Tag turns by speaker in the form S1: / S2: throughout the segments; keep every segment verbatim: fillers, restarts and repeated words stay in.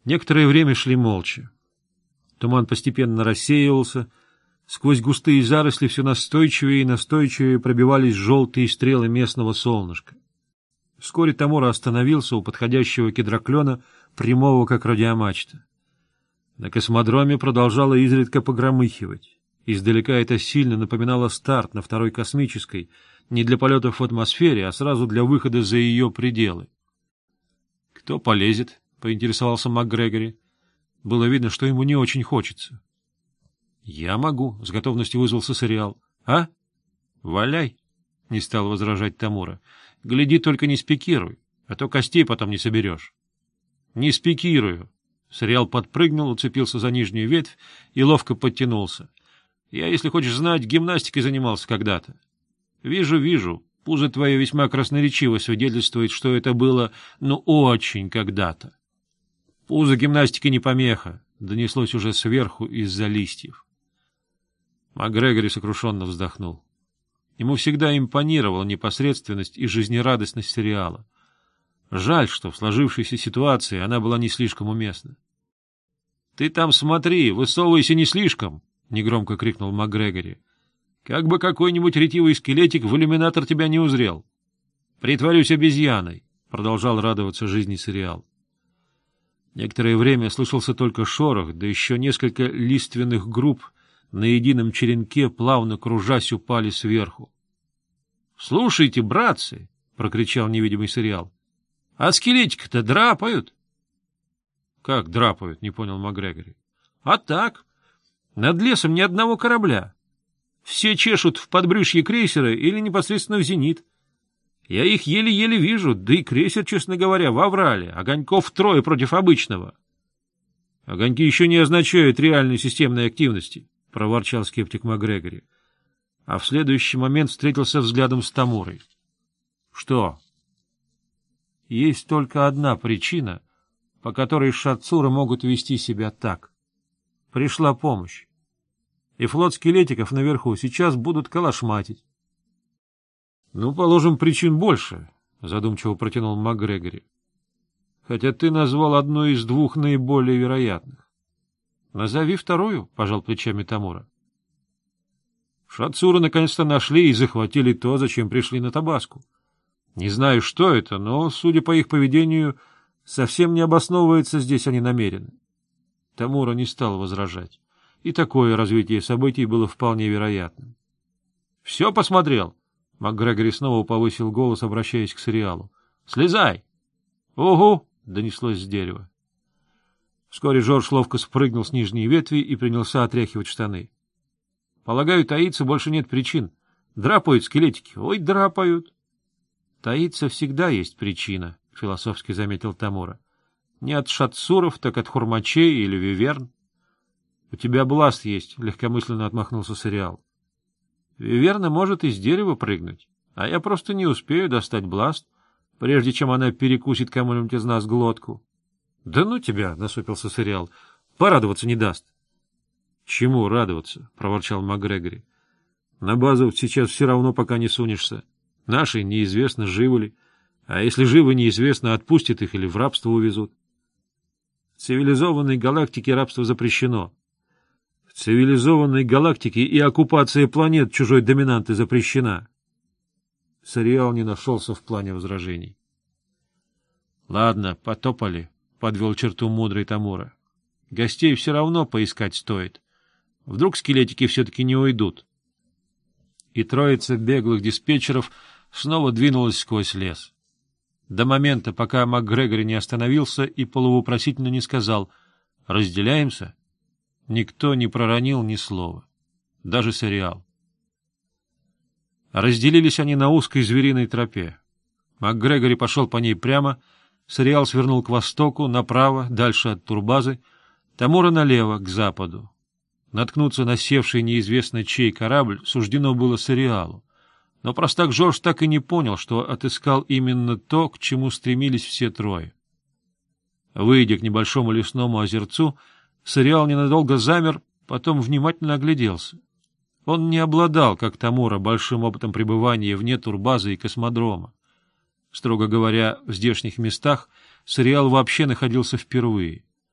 S1: Некоторое время шли молча. Туман постепенно рассеивался, сквозь густые заросли все настойчивее и настойчивее пробивались желтые стрелы местного солнышка. Вскоре Тамура остановился у подходящего кедроклена, прямого как радиомачта. На космодроме продолжало изредка погромыхивать. Издалека это сильно напоминало старт на второй космической, не для полетов в атмосфере, а сразу для выхода за ее пределы. — Кто полезет? — поинтересовался МакГрегори. Было видно, что ему не очень хочется. — Я могу, — с готовностью вызвался Сариал. — А? — Валяй, — не стал возражать Тамура. — Гляди, только не спикируй, а то костей потом не соберешь. — Не спикирую. Сариал подпрыгнул, уцепился за нижнюю ветвь и ловко подтянулся. — Я, если хочешь знать, гимнастикой занимался когда-то. — Вижу, вижу. Пузо твое весьма красноречиво свидетельствует, что это было, ну, очень когда-то. — Пузо гимнастики не помеха, — донеслось уже сверху из-за листьев. МакГрегори сокрушенно вздохнул. Ему всегда импонировала непосредственность и жизнерадостность Сариала. Жаль, что в сложившейся ситуации она была не слишком уместна. — Ты там смотри, высовывайся не слишком! — негромко крикнул МакГрегори. — Как бы какой-нибудь ретивый скелетик в иллюминатор тебя не узрел. — Притворюсь обезьяной! — продолжал радоваться жизни Сариал. Некоторое время слышался только шорох, да еще несколько лиственных групп на едином черенке, плавно кружась, упали сверху. — Слушайте, братцы! — прокричал невидимый Сариал. — А скелетики-то драпают? — Как драпают? — не понял МакГрегори. — А так. Над лесом ни одного корабля. Все чешут в подбрюшье крейсера или непосредственно в зенит. Я их еле-еле вижу, да и крейсер, честно говоря, в аврале, огоньков трое против обычного. — Огоньки еще не означают реальной системной активности, — проворчал скептик МакГрегори. А в следующий момент встретился взглядом с Тамурой. — Что? — Есть только одна причина, по которой шатцуры могут вести себя так. Пришла помощь. И флот скелетиков наверху сейчас будут калашматить. — Ну, положим, причин больше, — задумчиво протянул МакГрегори. — Хотя ты назвал одну из двух наиболее вероятных. — Назови вторую, — пожал плечами Тамура. Шатцуры наконец-то нашли и захватили то, зачем пришли на Табаску. Не знаю, что это, но, судя по их поведению, совсем не обосновывается здесь они намерены. Тамура не стал возражать, и такое развитие событий было вполне вероятным. — Все посмотрел? — МакГрегори снова повысил голос, обращаясь к Сариалу. — Слезай! — Угу! — донеслось с дерева. Вскоре Жорж ловко спрыгнул с нижней ветви и принялся отряхивать штаны. — Полагаю, таиться больше нет причин. Драпают скелетики. Ой, драпают! — Таиться всегда есть причина, — философски заметил Тамура. — Не от шатцуров, так от хурмачей или виверн. — У тебя бласт есть, — легкомысленно отмахнулся Сариал. — Виверна может из дерева прыгнуть, а я просто не успею достать бласт, прежде чем она перекусит кому-нибудь из нас глотку. — Да ну тебя, — насупился Сариал, — порадоваться не даст. — Чему радоваться? — проворчал МакГрегори. — На базу сейчас все равно пока не сунешься. Наши неизвестно, живы ли, а если живы, неизвестно, отпустят их или в рабство увезут. В цивилизованной галактике рабство запрещено. В цивилизованной галактике и оккупация планет чужой доминанты запрещена. Сариал не нашелся в плане возражений. — Ладно, потопали, — подвел черту мудрый Тамура. — Гостей все равно поискать стоит. Вдруг скелетики все-таки не уйдут. И троица беглых диспетчеров снова двинулась сквозь лес. До момента, пока МакГрегори не остановился и полувопросительно не сказал «разделяемся», никто не проронил ни слова, даже Сариал. Разделились они на узкой звериной тропе. МакГрегори пошел по ней прямо, Сариал свернул к востоку, направо, дальше от турбазы, Тамура налево, к западу. Наткнуться на севший неизвестно чей корабль суждено было Сариалу, но простак Жорж так и не понял, что отыскал именно то, к чему стремились все трое. Выйдя к небольшому лесному озерцу, Сариал ненадолго замер, потом внимательно огляделся. Он не обладал, как Тамура, большим опытом пребывания вне турбазы и космодрома. Строго говоря, в здешних местах Сариал вообще находился впервые.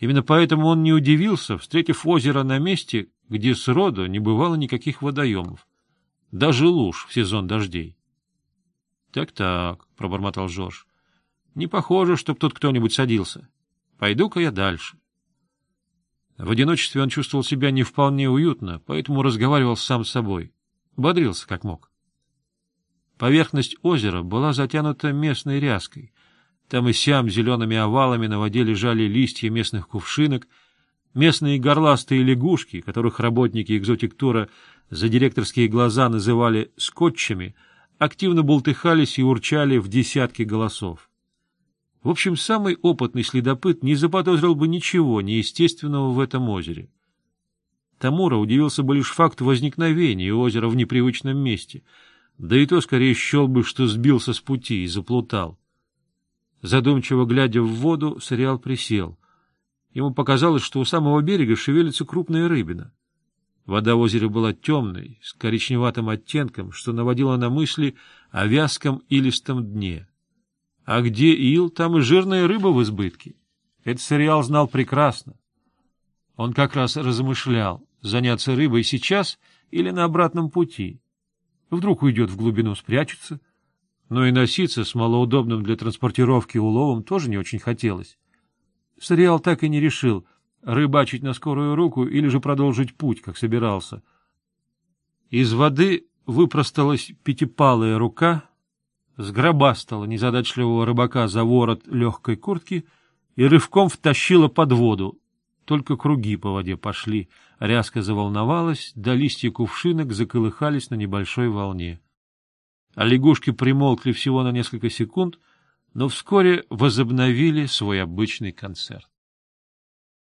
S1: Именно поэтому он не удивился, встретив озеро на месте, где сроду не бывало никаких водоемов, даже луж в сезон дождей. «Так — Так-так», — пробормотал Жорж, — «не похоже, чтоб тут кто-нибудь садился. Пойду-ка я дальше». В одиночестве он чувствовал себя не вполне уютно, поэтому разговаривал сам с собой, бодрился как мог. Поверхность озера была затянута местной ряской. Там и сям зелеными овалами на воде лежали листья местных кувшинок, местные горластые лягушки, которых работники экзотик-тура за директорские глаза называли скотчами, активно бултыхались и урчали в десятки голосов. В общем, самый опытный следопыт не заподозрил бы ничего неестественного в этом озере. Тамура удивился бы лишь факту возникновения озера в непривычном месте, да и то скорее счел бы, что сбился с пути и заплутал. Задумчиво глядя в воду, Сариал присел. Ему показалось, что у самого берега шевелится крупная рыбина. Вода в озере была темной, с коричневатым оттенком, что наводило на мысли о вязком илистом дне. А где ил, там и жирная рыба в избытке. Этот Сариал знал прекрасно. Он как раз размышлял, заняться рыбой сейчас или на обратном пути. Вдруг уйдет в глубину, спрячется. Но и носиться с малоудобным для транспортировки уловом тоже не очень хотелось. Сариал так и не решил, рыбачить на скорую руку или же продолжить путь, как собирался. Из воды выпросталась пятипалая рука, сгробастала незадачливого рыбака за ворот легкой куртки и рывком втащила под воду. Только круги по воде пошли, ряска заволновалась, да листья кувшинок заколыхались на небольшой волне. А лягушки примолкли всего на несколько секунд, но вскоре возобновили свой обычный концерт.